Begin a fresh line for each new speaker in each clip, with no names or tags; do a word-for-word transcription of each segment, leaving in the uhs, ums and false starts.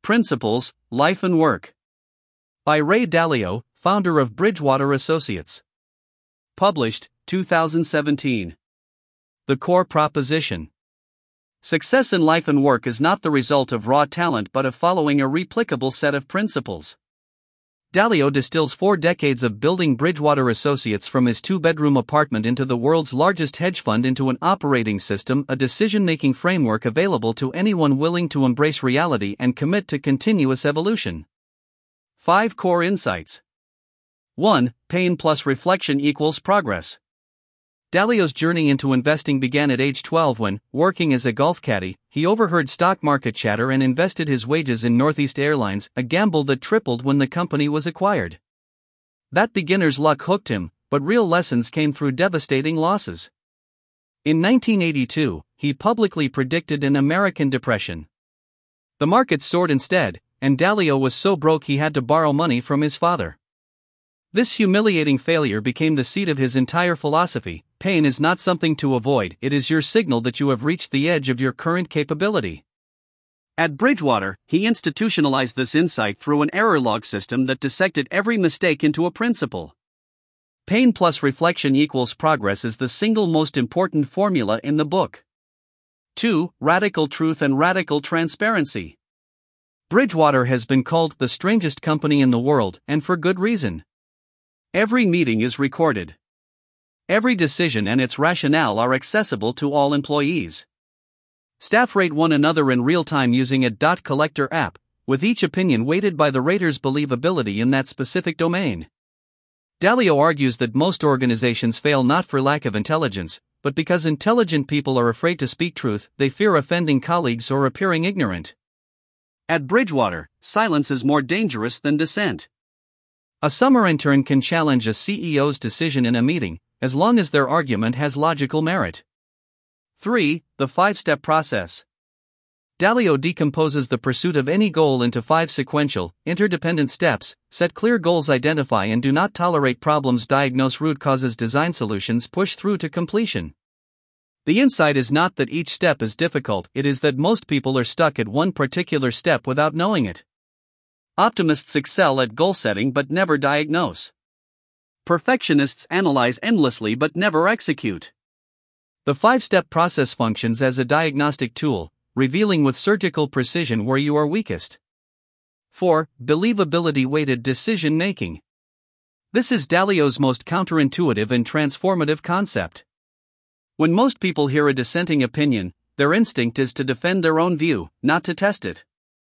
Principles, Life and Work. By Ray Dalio, founder of Bridgewater Associates. Published, two thousand seventeen. The core proposition. Success in life and work is not the result of raw talent but of following a replicable set of principles. Dalio distills four decades of building Bridgewater Associates from his two-bedroom apartment into the world's largest hedge fund into an operating system, a decision-making framework available to anyone willing to embrace reality and commit to continuous evolution. Five core insights. one. Pain plus reflection equals progress. Dalio's journey into investing began at age twelve when, working as a golf caddy, he overheard stock market chatter and invested his wages in Northeast Airlines, a gamble that tripled when the company was acquired. That beginner's luck hooked him, but real lessons came through devastating losses. In nineteen eighty-two, he publicly predicted an American depression. The market soared instead, and Dalio was so broke he had to borrow money from his father. This humiliating failure became the seed of his entire philosophy. Pain is not something to avoid, it is your signal that you have reached the edge of your current capability. At Bridgewater, he institutionalized this insight through an error log system that dissected every mistake into a principle. Pain plus reflection equals progress is the single most important formula in the book. two. Radical truth and radical transparency. Bridgewater has been called the strangest company in the world, and for good reason. Every meeting is recorded. Every decision and its rationale are accessible to all employees. Staff rate one another in real time using a dot collector app, with each opinion weighted by the rater's believability in that specific domain. Dalio argues that most organizations fail not for lack of intelligence, but because intelligent people are afraid to speak truth, they fear offending colleagues or appearing ignorant. At Bridgewater, silence is more dangerous than dissent. A summer intern can challenge a C E O's decision in a meeting, as long as their argument has logical merit. three. The five-step process. Dalio decomposes the pursuit of any goal into five sequential, interdependent steps: set clear goals, identify and do not tolerate problems, diagnose root causes, design solutions, push through to completion. The insight is not that each step is difficult, it is that most people are stuck at one particular step without knowing it. Optimists excel at goal setting but never diagnose. Perfectionists analyze endlessly but never execute. The five-step process functions as a diagnostic tool, revealing with surgical precision where you are weakest. four. Believability-weighted decision-making. This is Dalio's most counterintuitive and transformative concept. When most people hear a dissenting opinion, their instinct is to defend their own view, not to test it.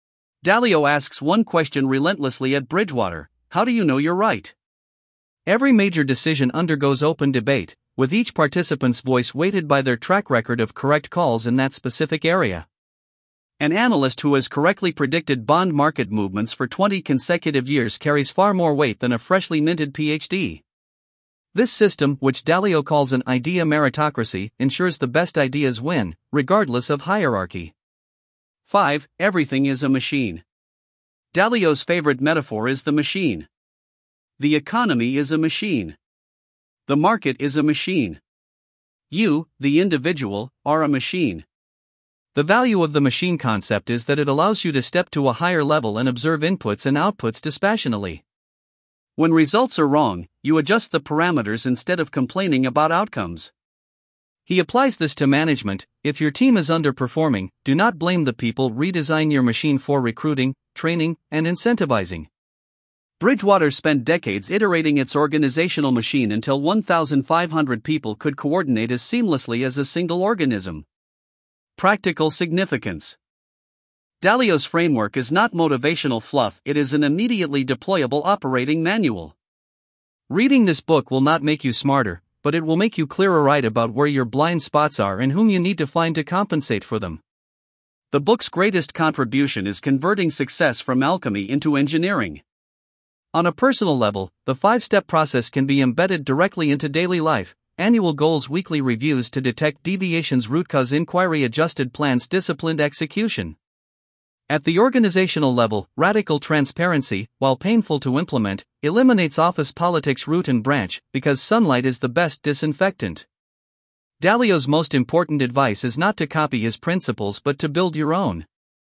Dalio asks one question relentlessly at Bridgewater: how do you know you're right? Every major decision undergoes open debate, with each participant's voice weighted by their track record of correct calls in that specific area. An analyst who has correctly predicted bond market movements for twenty consecutive years carries far more weight than a freshly minted P H D. This system, which Dalio calls an idea meritocracy, ensures the best ideas win, regardless of hierarchy. five. Everything is a machine. Dalio's favorite metaphor is the machine. The economy is a machine. The market is a machine. You, the individual, are a machine. The value of the machine concept is that it allows you to step to a higher level and observe inputs and outputs dispassionately. When results are wrong, you adjust the parameters instead of complaining about outcomes. He applies this to management. If your team is underperforming, do not blame the people, redesign your machine for recruiting, training, and incentivizing. Bridgewater spent decades iterating its organizational machine until one thousand five hundred people could coordinate as seamlessly as a single organism. Practical significance. Dalio's framework is not motivational fluff, it is an immediately deployable operating manual. Reading this book will not make you smarter, but it will make you clearer-eyed about where your blind spots are and whom you need to find to compensate for them. The book's greatest contribution is converting success from alchemy into engineering. On a personal level, the five-step process can be embedded directly into daily life: annual goals, weekly reviews to detect deviations, root cause inquiry, adjusted plans, disciplined execution. At the organizational level, radical transparency, while painful to implement, eliminates office politics root and branch, because sunlight is the best disinfectant. Dalio's most important advice is not to copy his principles but to build your own.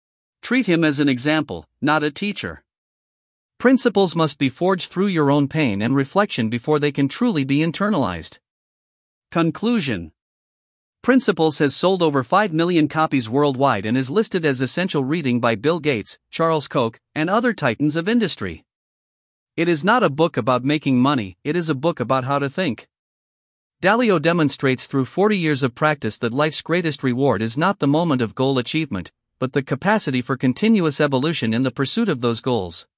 Treat him as an example, not a teacher. Principles must be forged through your own pain and reflection before they can truly be internalized. Conclusion. Principles has sold over five million copies worldwide and is listed as essential reading by Bill Gates, Charles Koch, and other titans of industry. It is not a book about making money, it is a book about how to think. Dalio demonstrates through forty years of practice that life's greatest reward is not the moment of goal achievement, but the capacity for continuous evolution in the pursuit of those goals.